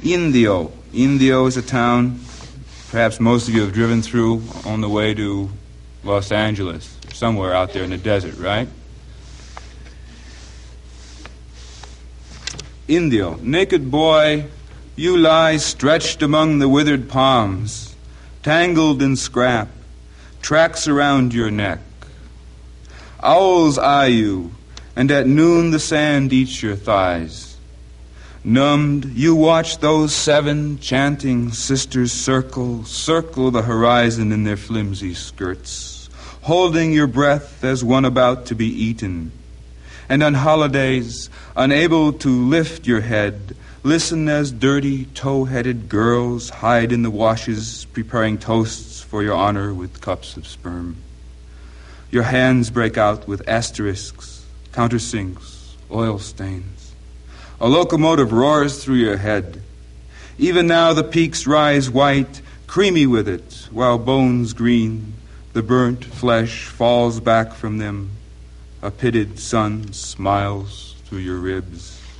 Indio. Indio is a town perhaps most of you have driven through on the way to Los Angeles, somewhere out there in the desert, right? Indio. Naked boy, you lie stretched among the withered palms, tangled in scrap, tracks around your neck. Owls eye you, and at noon the sand eats your thighs. Numbed, you watch those 7 chanting sisters circle the horizon in their flimsy skirts, holding your breath as one about to be eaten. And on holidays, unable to lift your head, listen as dirty, tow-headed girls hide in the washes, preparing toasts for your honor with cups of sperm. Your hands break out with asterisks, countersinks, oil stains. A locomotive roars through your head. Even now the peaks rise white, creamy with it, while bones green, the burnt flesh falls back from them. A pitted sun smiles through your ribs.